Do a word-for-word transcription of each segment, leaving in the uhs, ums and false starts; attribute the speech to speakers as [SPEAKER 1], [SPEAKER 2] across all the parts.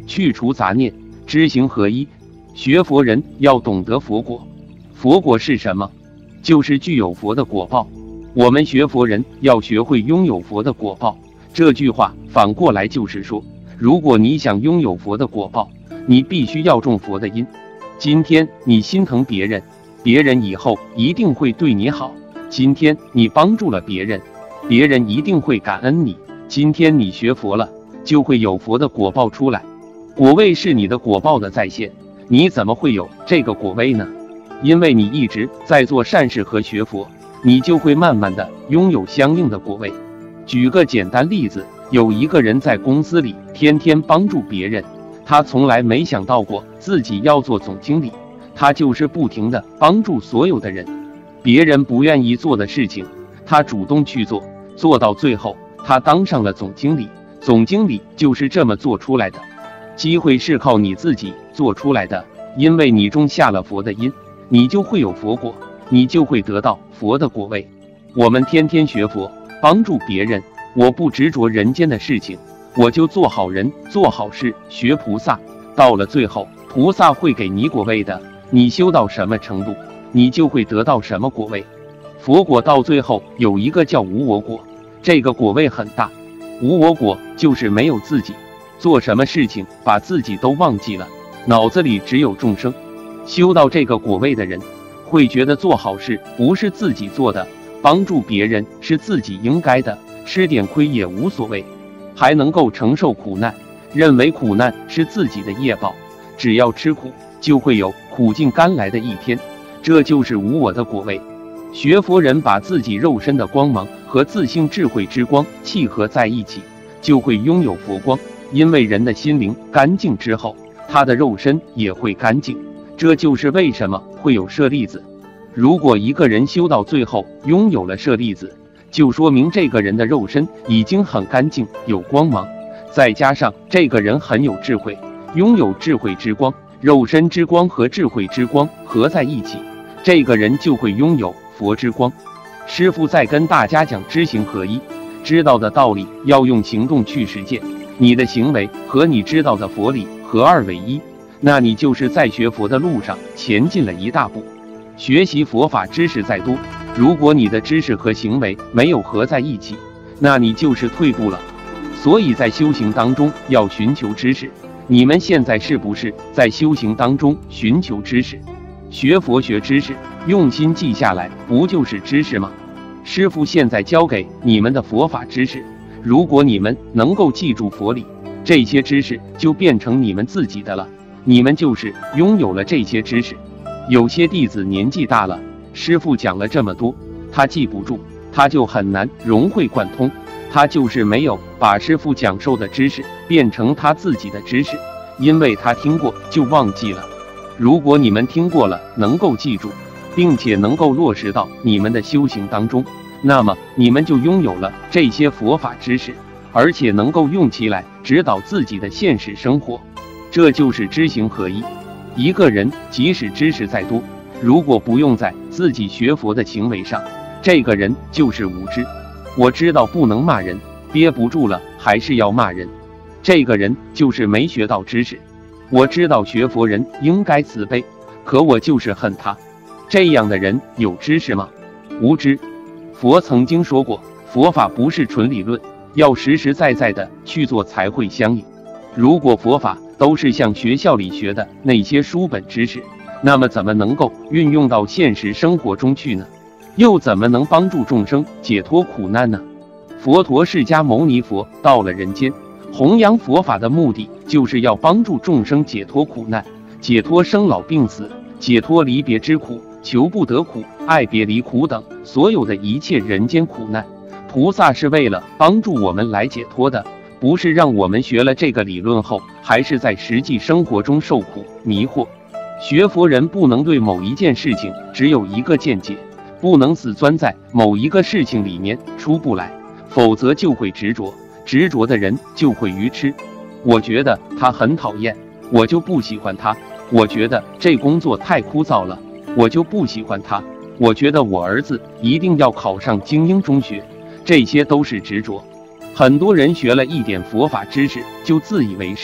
[SPEAKER 1] 去除杂念，知行合一。学佛人要懂得佛果。佛果是什么？就是具有佛的果报。我们学佛人要学会拥有佛的果报。这句话反过来就是说，如果你想拥有佛的果报，你必须要种佛的因。今天你心疼别人，别人以后一定会对你好。今天你帮助了别人，别人一定会感恩你。今天你学佛了，就会有佛的果报出来。果位是你的果报的再现，你怎么会有这个果位呢？因为你一直在做善事和学佛，你就会慢慢的拥有相应的果位。举个简单例子，有一个人在公司里天天帮助别人，他从来没想到过自己要做总经理，他就是不停的帮助所有的人，别人不愿意做的事情，他主动去做，做到最后，他当上了总经理。总经理就是这么做出来的。机会是靠你自己做出来的，因为你种下了佛的因，你就会有佛果，你就会得到佛的果位。我们天天学佛，帮助别人，我不执着人间的事情，我就做好人，做好事，学菩萨。到了最后，菩萨会给你果位的，你修到什么程度，你就会得到什么果位。佛果到最后有一个叫无我果，这个果位很大。无我果就是没有自己，做什么事情把自己都忘记了，脑子里只有众生。修到这个果位的人，会觉得做好事不是自己做的，帮助别人是自己应该的，吃点亏也无所谓，还能够承受苦难，认为苦难是自己的业报，只要吃苦就会有苦尽甘来的一天，这就是无我的果位。学佛人把自己肉身的光芒和自性智慧之光契合在一起，就会拥有佛光。因为人的心灵干净之后，他的肉身也会干净，这就是为什么会有舍利子。如果一个人修到最后拥有了舍利子，就说明这个人的肉身已经很干净，有光芒，再加上这个人很有智慧，拥有智慧之光，肉身之光和智慧之光合在一起，这个人就会拥有佛之光。师父在跟大家讲知行合一，知道的道理要用行动去实践，你的行为和你知道的佛理合二为一，那你就是在学佛的路上前进了一大步。学习佛法知识再多，如果你的知识和行为没有合在一起，那你就是退步了。所以在修行当中要寻求知识。你们现在是不是在修行当中寻求知识？学佛学知识，用心记下来，不就是知识吗？师父现在教给你们的佛法知识，如果你们能够记住佛理，这些知识就变成你们自己的了，你们就是拥有了这些知识。有些弟子年纪大了，师父讲了这么多，他记不住，他就很难融会贯通，他就是没有把师父讲授的知识变成他自己的知识，因为他听过就忘记了。如果你们听过了，能够记住，并且能够落实到你们的修行当中，那么你们就拥有了这些佛法知识，而且能够用起来指导自己的现实生活，这就是知行合一。一个人即使知识再多，如果不用在自己学佛的行为上，这个人就是无知。我知道不能骂人，憋不住了还是要骂人，这个人就是没学到知识。我知道学佛人应该慈悲，可我就是恨他，这样的人有知识吗？无知。佛曾经说过，佛法不是纯理论，要实实在在的去做才会相应。如果佛法都是像学校里学的那些书本知识，那么怎么能够运用到现实生活中去呢？又怎么能帮助众生解脱苦难呢？佛陀释迦牟尼佛到了人间，弘扬佛法的目的就是要帮助众生解脱苦难，解脱生老病死，解脱离别之苦，求不得苦，爱别离苦等所有的一切人间苦难。菩萨是为了帮助我们来解脱的，不是让我们学了这个理论后还是在实际生活中受苦迷惑。学佛人不能对某一件事情只有一个见解，不能死钻在某一个事情里面出不来，否则就会执着，执着的人就会愚痴。我觉得他很讨厌，我就不喜欢他；我觉得这工作太枯燥了，我就不喜欢他；我觉得我儿子一定要考上精英中学，这些都是执着。很多人学了一点佛法知识就自以为是，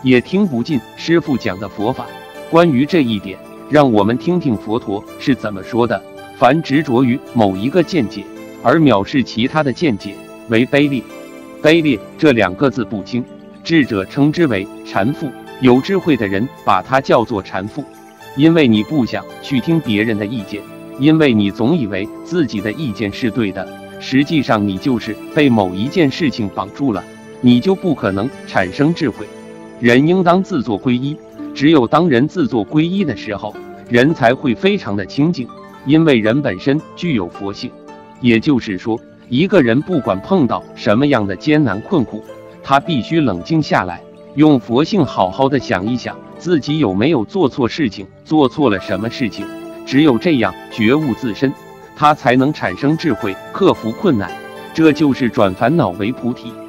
[SPEAKER 1] 也听不进师父讲的佛法。关于这一点，让我们听听佛陀是怎么说的：凡执着于某一个见解，而藐视其他的见解，为卑劣。卑劣这两个字不轻，智者称之为禅父，有智慧的人把它叫做禅父。因为你不想去听别人的意见，因为你总以为自己的意见是对的，实际上你就是被某一件事情绑住了，你就不可能产生智慧。人应当自作皈依，只有当人自作皈依的时候，人才会非常的清净，因为人本身具有佛性。也就是说，一个人不管碰到什么样的艰难困苦，他必须冷静下来，用佛性好好的想一想自己有没有做错事情，做错了什么事情。只有这样觉悟自身，他才能产生智慧，克服困难。这就是转烦恼为菩提。